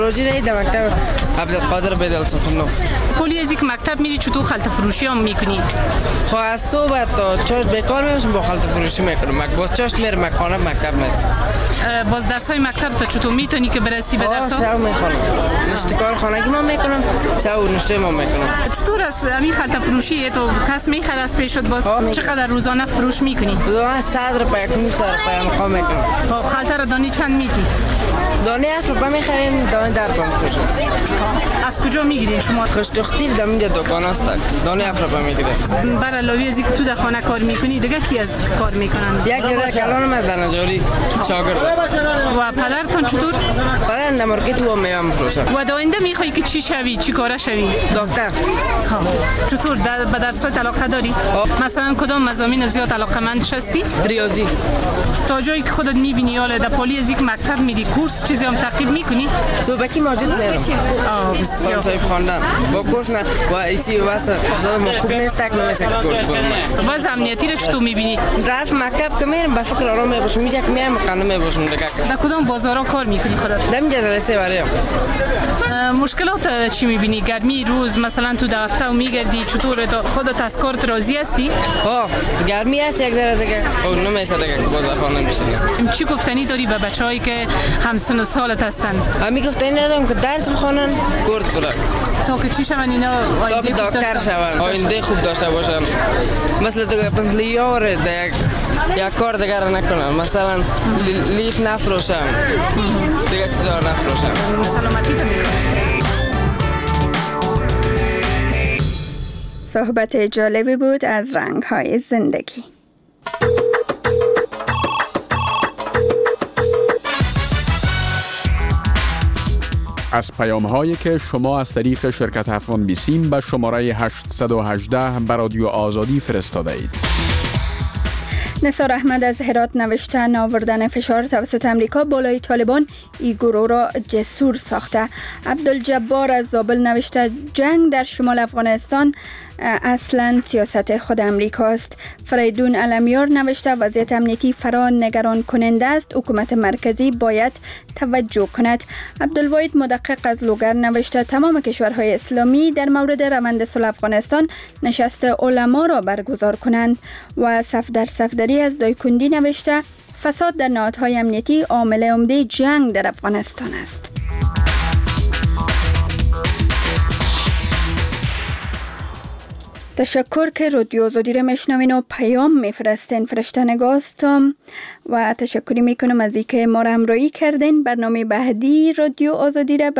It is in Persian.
روزی رای در مکتب عبدالقادر بدل سخنو. کلی از یک مکتب میری چطور خلط فروشی هم میکنی؟ خب از صبح تا چاش بیکار میباشم با خلط فروشی میکنم. باز چاش میرم مکانه مکتب میرم. باز درسای مکتب تا چطور میتونی که برسی به درسا؟ شب میخونم. نشته کار خانگی ما میکنم. شب نشته ما میکنم. چطور است همین خلط فروشی تو کس میخره از پیشت باز؟ چقدر روزانه فروش میکنی؟ روزانه 100 روپیه 100 روپیه میخوام میکنم. خب خلط را دانی چند میدی؟ دانه 7 روپیه میخریم، دانه 10 روپیه میفروشیم. از کجا میگیرین شما؟ خشتختیف در اینجا دکان است. دانه 7 روپیه میگیریم. برای علاوه از اینکه تو در خانه کار میکنی دیگه کی از کار میکنن؟ یک دیگه کلانم از نجاری شاگرد. و پدرتون چطور؟ پدرم در مارکت و میوه میفروشه. و داینده میخوای که چی شوی؟ چی کاره شوی؟ دکتر. چطور به درسات علاقه داری؟ مثلا کدام مضامین زیاد علاقه‌مند هستی؟ ریاضی. تا جایی که خودت میبینی یا در پلی از یک مکتب میری کورس چیزی هم تعقیب میکنی؟ صحبتی موجود میرم. بسیار صاحب خواندن با کورس نه و ایسی واسه خوب نیست تک نمیشه کورس کنم. باز امنیتی رو چطور میبینی؟ در مکتب که میرم به فکر آرام میباشم. میگه که میام قانون میباشم دیگه. در کدام بازارا کار میکنی خودت؟ در اینجا جلسه بریم. مشکلات چی میبینی؟ گرمی روز مثلا تو دفتر میگردی چطور خودت از کارت راضی هستی؟ گرمی است یک ذره دیگه. نمیشه دیگه بازار خانه میشینه. چی گفتنی داری به بچه‌هایی که همسن و سالت هستن؟ امی گفتنی ندارم که درس بخونن کورس کنن. تا که چی شون اینا آینده خوب دکتر شون. آینده خوب داشته باشن. مثلا تو پنسلیار دیگه یک کار دیگر نکنم. مثلا لیف نفروشم. دیگه چیزا نفروشم. سلامتی تو صحبت جالبی بود از رنگ‌های زندگی. از پیام‌هایی که شما از طریق شرکت افغان بیسیم به شماره 818 به رادیو آزادی فرستاده اید. نثار احمد از هرات نوشته آوردن فشار توسط امریکا بالای طالبان این گروه را جسور ساخته. عبدالجبار از زابل نوشته جنگ در شمال افغانستان اصلا سیاست خود امریکاست. فریدون علمیار نوشته وضعیت امنیتی فرا نگران کننده است، حکومت مرکزی باید توجه کند. عبدالواحد مدقق از لوگر نوشته تمام کشورهای اسلامی در مورد روند صلح افغانستان نشست علما را برگزار کنند. و صفدری از دایکندی نوشته فساد در نهادهای امنیتی عامل عمده جنگ در افغانستان است. تشکر که رادیو آزادی را میشنوین و پیام میفرستین. فرشته نگاستم و تشکری میکنم از اینکه ما را همراهی کردین. برنامه بعدی رادیو آزادی را